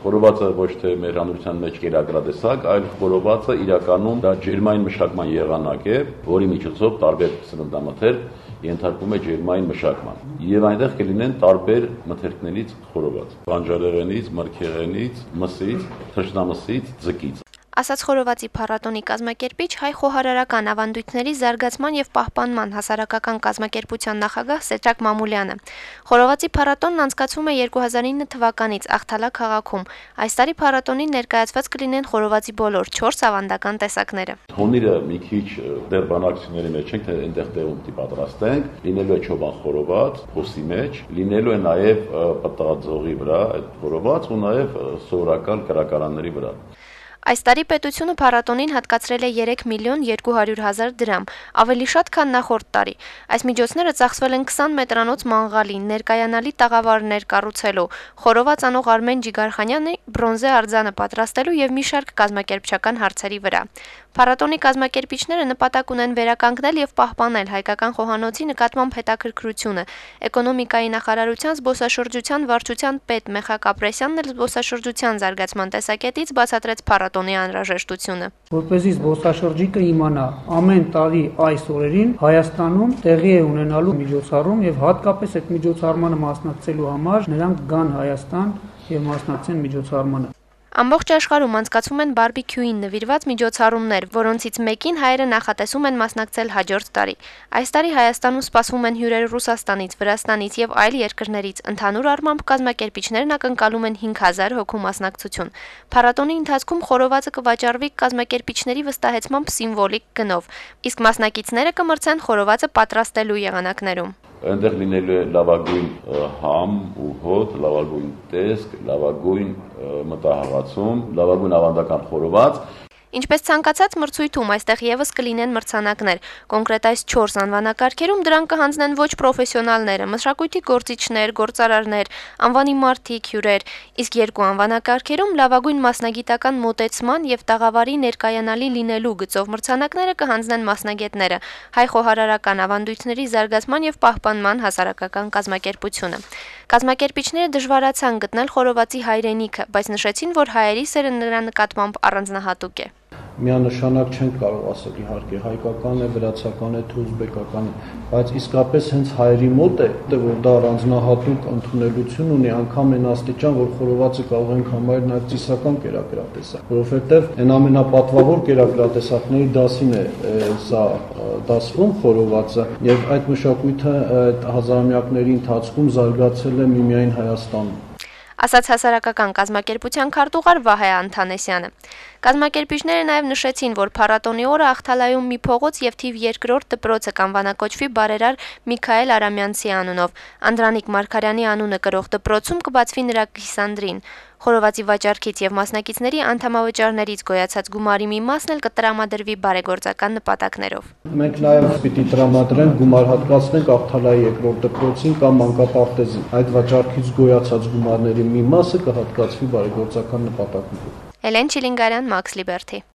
Խորովածը ոչ թե մեր հանրության մեջ կերակրատեսակ, այլ խորովածը իրականում դա ջերմային մշակման եղանակ է, որի միջոցով տարբեր սննդամթերք ենթարկվում է ջերմային մշակման։ Եվ այնտեղ կլինեն տարբեր մթերքներից խորոված՝ բանջարեղենից, մրգեղենից, մսից, թռչնամսից, ձկից։ Ասաց խորովածի փառատոնի կազմակերպիչ հայ խոհարարական ավանդույթների զարգացման եւ պահպանման հասարակական կազմակերպության նախագահ Սեդրակ Մամուլյանը։ Խորովածի փառատոնն անցկացվում է 2009 թվականից Աղթալա քաղաքում։ Այս տարի փառատոնին ներկայացված կլինեն խորովածի բոլոր 4 ավանդական տեսակները։ Հոնիրը մի քիչ դեռ բանակցությունների մեջ ենք, թե այնտեղ տեղում պիտի պատրաստենք, լինելու է չոբան խորոված, փոսի մեջ, լինելու է նաեւ պտղաձողի վրա այդ խորոված ու նաեւ սովորական կրակարանների վրա։ Այս տարի պետությունը փառատոնին հատկացրել է 3 միլիոն 200 հազար դրամ, ավելի շատ, քան նախորդ տարի։ Այս միջոցները ծախսվել են 20 մետրանոց մանղալի, ներկայանալի տաղավարներ կառուցելու, խորոված անող Արմեն Ջիգարխանյանի բրոնզե արձանը պատրաստելու եւ մի շարք կազմակերպչական հարցերի վրա։ Փառատոնի կազմակերպիչները նպատակ ունեն վերականգնել եւ պահպանել հայկական խոհանոցի նկատմամբ հետաքրքրությունը։ Էկոնոմիկայի նախարարության զբոսաշրջության վարչության պետ Մեխակ Ապրեսյանն էլ զբոսաշրջության զարգացման տեսակետից բացատրեց փառատոնի անհրաժեշտությունը։ Որպեսզի զբոսաշրջիկը իմանա ամեն տարի այս օրերին Հայաստանում տեղի է ունենալու միջոցառում եւ հատկապես այդ միջոցառմանը մասնակցելու համար նրանք գան Հայաստան եւ մասնակցեն միջոցառմանը։ Ամբողջ աշխարհում անցկացվում են բարբիկյուին նվիրված միջոցառումներ, որոնցից մեկին հայերը նախատեսում են մասնակցել հաջորդ տարի։ Այս տարի Հայաստանում սպասվում են հյուրեր Ռուսաստանից, Վրաստանից եւ այլ երկրներից։ Ընդհանուր առմամբ կազմակերպիչներն ակնկալում են 5000 հոգու մասնակցություն։ Փառատոնի ընթացքում խորովածը կվաճառվի կազմակերպիչների վստահեցմամբ սիմվոլիկ գնով, իսկ մասնակիցները կմրցեն խորովածը պատրաստելու եղանակներում։ Այնտեղ լինելու է լավագույն համ ու հոտ, լավագույն տեսք, լավագույն մտահղացում, լավագույն ավանդական խորոված։ Ինչպես ցանկացած մրցույթում այստեղ եւս կլինեն մրցանակներ։ Կոնկրետ այս 4 անվանակարգերում դրանք կհանձնեն ոչ պրոֆեսիոնալները, մշակույթի գործիչներ, գործարարներ, անվանի մարդիկ, հյուրեր, իսկ 2 անվանակարգերում լավագույն մասնագիտական մոտեցման եւ տաղավարի ներկայանալի լինելու գծով մրցանակները կհանձնեն մասնագետները, հայ խոհարարական ավանդույթների զարգացման եւ պահպանման հասարակական կազմակերպությունը։ Կազմակերպիչները դժվարացան գտնել խորովածի հայրենիքը, բայց նշեցին, որ հայերի սերը նրա նկատմամբ առանձնահատուկ է։ Միանշանակ չենք կարող ասել իհարկե հայկական է, վրացական է, թե ուզբեկական է, բայց իսկապես հենց հայերի մոտ է, որ դա առանձնահատուկ ընդունելություն ունի, անգամ այն աստիճան, որ խորովածը կարող ենք համարել նաև ծիսական կերակրատեսակ, որովհետև այն ամենապատվավոր կերակրատեսակների դասին է սա դասվում խորովածը, եւ այդ մշակույթը այդ հազարամյակների ընթացքում զարգացել է միմիայն Հայաստանում։ Ասաց հասարակական կազմակերպության քարտուղար Վահե Անթանեսյանը։ Կազմակերպիչները նաև նշեցին, որ փառատոնի օրը Աղթալայում մի փողոց եւ թիվ 2-րդ դպրոցը կանվանակոչվի բարերար Միքայել Արամյանցի անունով։ Անդրանիկ Մարգարյանի անունը կրող դպրոցում կբացվի նրա կիսանդրին։ Խորովածի վաճառքից եւ մասնակիցների անդամավճարներից գոյացած գումարի մի մասն էլ կտրամադրվի բարեգործական նպատակներով։ Մենք նաեւ պիտի տրամադրենք գումար հատկացնենք Աղթալայի 2-րդ դպրոցին կամ մանկապարտեզին։ Այդ վաճառքից գոյացած գումարների մի մասը կհատկացվի բարեգործական նպատակներով։ Էլեն Չիլինգարյան, Մաքս Լիբերթի։